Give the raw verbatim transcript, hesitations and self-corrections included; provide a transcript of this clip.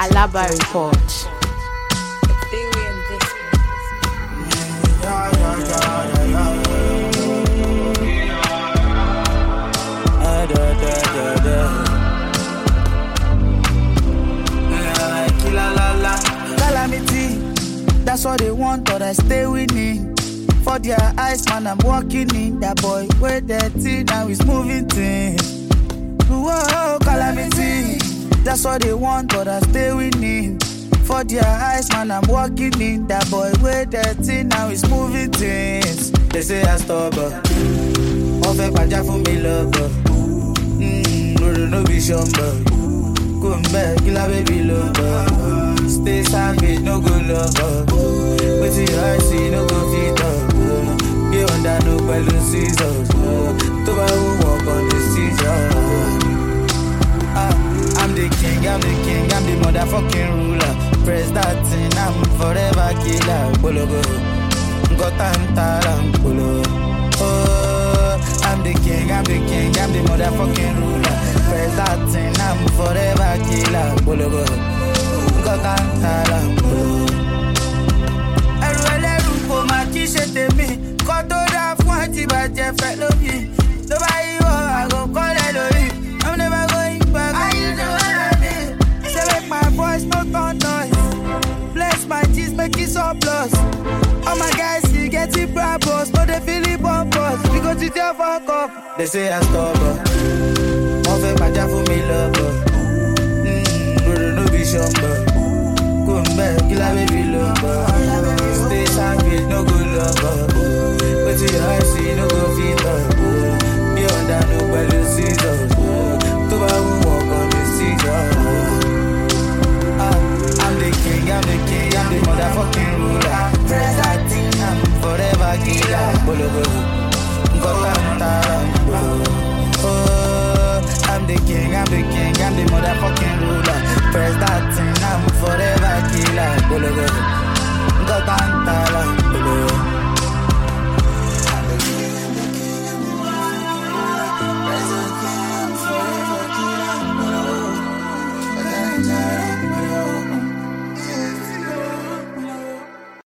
Alaba Report. Calamity, that's what they want, but I stay winning. For their eyes, man, I'm walking in. That boy, way dirty, now he's moving things. Whoa, calamity, that's what they want, but I stay winning. For their eyes, man, I'm walking in. That boy, way dirty, now he's moving things. They say I stop, but off a paja for me, love, mmm, no, no, be shumble. Come back, kill a baby, love. Stay savage, no good love. But see, I see, no good feet up. Get under no balloon scissors. To my who walk on the scissors. I'm the king, I'm the king, I'm the motherfucking ruler. Press that thing, I'm forever killer. Bologo, got antaram, bolo. Oh, I'm the king, I'm the king, I'm the motherfucking ruler. Press that thing, I'm forever killer. Bologo, got antaram, bolo. Everywhere you go, my kiss it me. Cut to that one, but Jeff Elobi. Nobody, I go call Elobi. I'm never going back. I used to want it. Select my voice, no turn noise. Bless my cheese, make it surplus. All my guys, see, get it brabos. No, they feel it bumpers. We go to their fuck up. They say I stop her. Off a paja for me, love. Mmm, no be shumble. Come back, kill a baby, love. Stay savage, no good love. But see, I see, no good feet up. Beyond that, no balloon scissors. To my who walk on the scissors. I'm the king, I'm the king, I'm the motherfucking ruler. Press that thing, I'm forever killer. Bolo bolo, got antaram, bolo. Oh, I'm the king, I'm the king, I'm the motherfucking ruler. Press that thing, I'm forever killer. Bolo bolo, got antaram.